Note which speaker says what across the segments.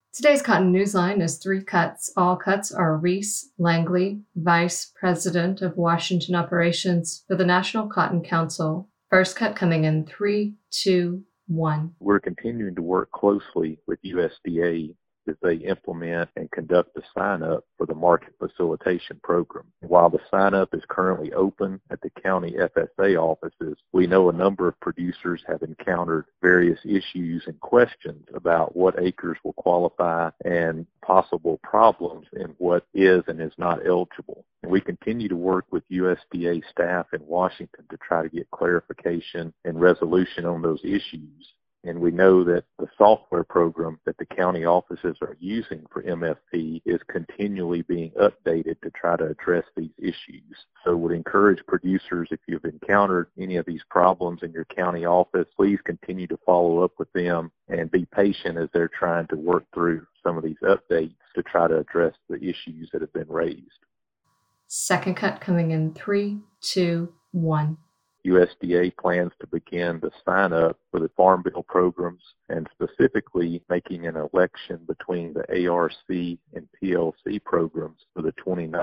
Speaker 1: Today's Cotton Newsline is three cuts. All cuts are Reese Langley, Vice President of Washington Operations for the National Cotton Council. First cut coming in 3, 2, 1.
Speaker 2: We're continuing to work closely with USDA as they implement and conduct the sign-up for the market facilitation program. While the sign-up is currently open at the county FSA offices, we know a number of producers have encountered various issues and questions about what acres will qualify and possible problems in what is and is not eligible. And we continue to work with USDA staff in Washington to try to get clarification and resolution on those issues. And we know that the software program that the county offices are using for MFP is continually being updated to try to address these issues. So would encourage producers, if you've encountered any of these problems in your county office, please continue to follow up with them and be patient as they're trying to work through some of these updates to try to address the issues that have been raised.
Speaker 1: Second cut coming in 3, 2, 1.
Speaker 2: USDA plans to begin the sign-up for the Farm Bill programs and specifically making an election between the ARC and PLC programs for the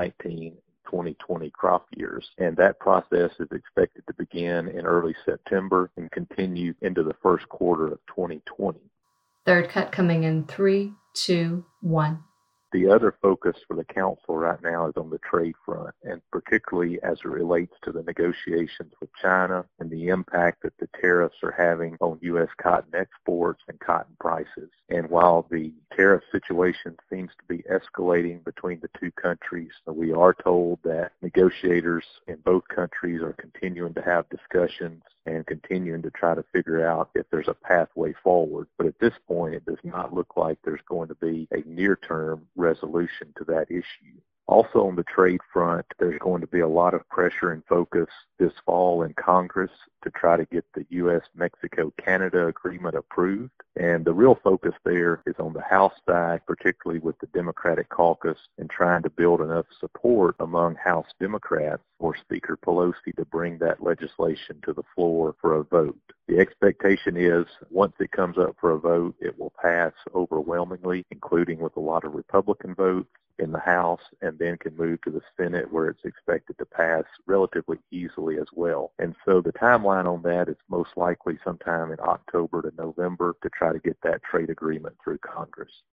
Speaker 2: 2019-2020 crop years. And that process is expected to begin in early September and continue into the first quarter of 2020.
Speaker 1: Third cut coming in 3, 2, 1.
Speaker 2: The other focus for the council right now is on the trade front, and particularly as it relates to the negotiations with China and the impact that the tariffs are having on U.S. cotton exports and cotton prices. And while the tariff situation seems to be escalating between the two countries, we are told that negotiators in both countries are continuing to have discussions and continuing to try to figure out if there's a pathway forward. But at this point, it does not look like there's going to be a near-term resolution to that issue. Also on the trade front, there's going to be a lot of pressure and focus this fall in Congress to try to get the U.S.-Mexico-Canada agreement approved. And the real focus there is on the House side, particularly with the Democratic caucus, and trying to build enough support among House Democrats for Speaker Pelosi to bring that legislation to the floor for a vote. The expectation is once it comes up for a vote, it will pass overwhelmingly, including with a lot of Republican votes in the House, and then can move to the Senate where it's expected to pass relatively easily as well. And so the timeline on that is most likely sometime in October to November to try to get that trade agreement through Congress.